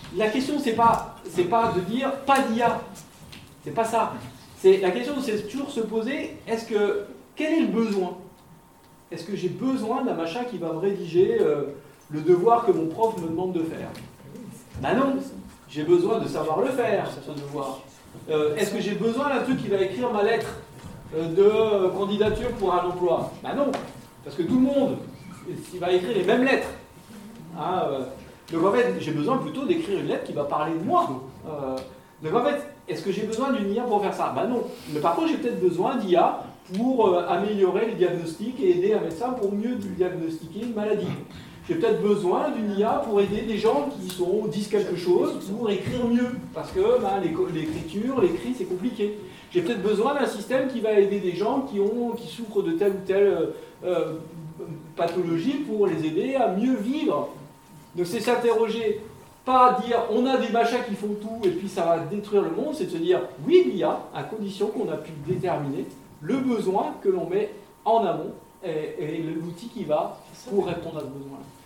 la question, c'est pas de dire pas d'IA. C'est pas ça. La question, c'est toujours se poser, quel est le besoin? Est-ce que j'ai besoin d'un machin qui va me rédiger le devoir que mon prof me demande de faire? Ben non, j'ai besoin de savoir le faire, ce devoir. Est-ce que j'ai besoin d'un truc qui va écrire ma lettre de candidature pour un emploi? Ben non, parce que tout le monde il va écrire les mêmes lettres. Hein, donc en fait, j'ai besoin plutôt d'écrire une lettre qui va parler de moi. Donc en fait, est-ce que j'ai besoin d'une IA pour faire ça? Ben non. Mais par contre, j'ai peut-être besoin d'IA pour améliorer le diagnostic et aider un médecin pour mieux diagnostiquer une maladie. J'ai peut-être besoin d'une IA pour aider des gens qui disent quelque chose pour écrire mieux. Parce que l'écriture, l'écrit, c'est compliqué. J'ai peut-être besoin d'un système qui va aider des gens qui souffrent de telle ou telle pathologie pour les aider à mieux vivre. Donc c'est s'interroger, pas dire on a des machins qui font tout et puis ça va détruire le monde, c'est de se dire oui, il y a, à condition qu'on a pu déterminer le besoin que l'on met en amont et l'outil qui va pour répondre à ce besoin.